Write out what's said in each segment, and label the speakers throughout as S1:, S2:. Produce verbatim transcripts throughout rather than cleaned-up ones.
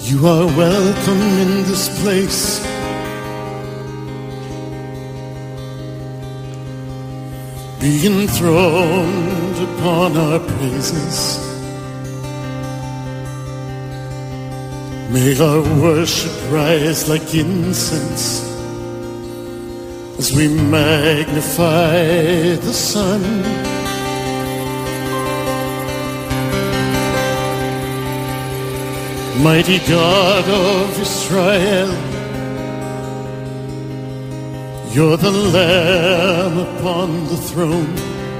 S1: You are welcome in this place. Be enthroned upon our praises. May our worship rise like incense as we magnify the Son. Mighty God of Israel, you're the Lamb upon the throne.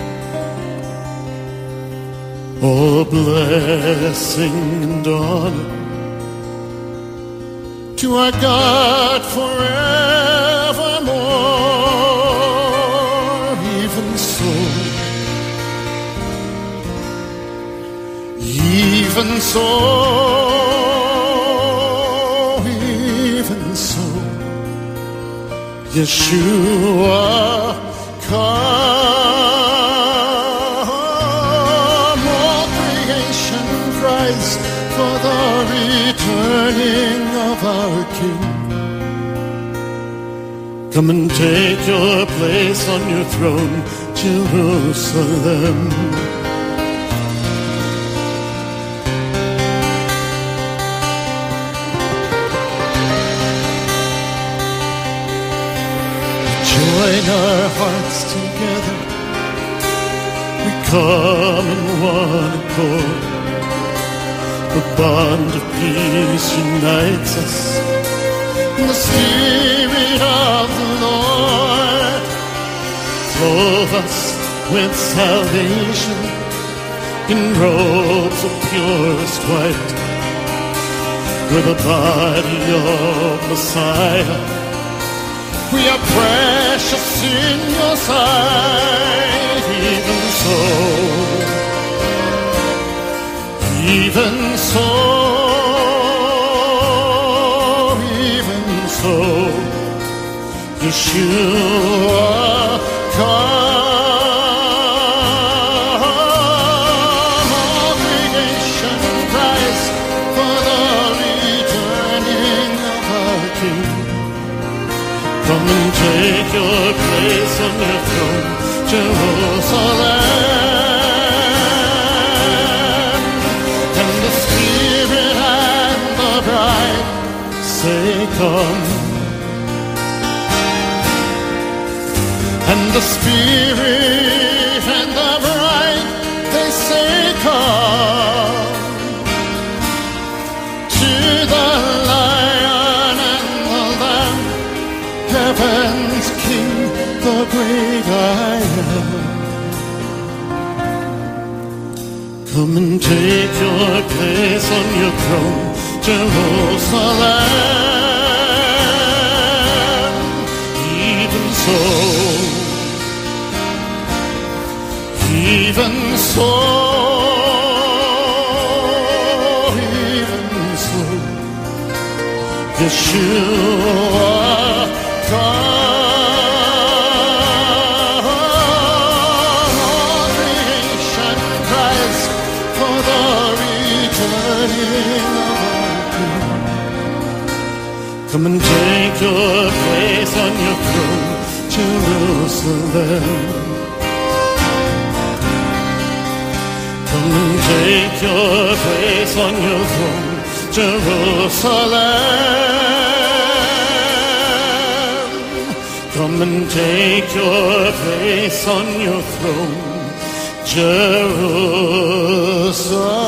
S1: All blessing and honor to our God forevermore. Even so, even so, even so, Yeshua, come. All creation cries for the returning of our King. Come and take your place on your throne, Jerusalem. Join our hearts together, we come in one accord. The bond of peace unites us in the Spirit of the Lord. Clothe us with salvation in robes of purest white. We're the body of Messiah. We are precious in your sight. Even so, even so, even so, Yeshua, come. All creation cries for the returning of our King. Come and take your place on your throne, Jerusalem. And the Spirit and the bride say, come. And the Spirit and the bride, they say, come. To the Lion and the Lamb, Heaven's King, the great I am. Come and take your place on your throne, Jerusalem. Even so, even so, even so, Yeshua, come. All creation cries for the returning of our King. Come and take your place on your throne, Jerusalem. Come and take your place on your throne, Jerusalem. Come and take your place on your throne, Jerusalem.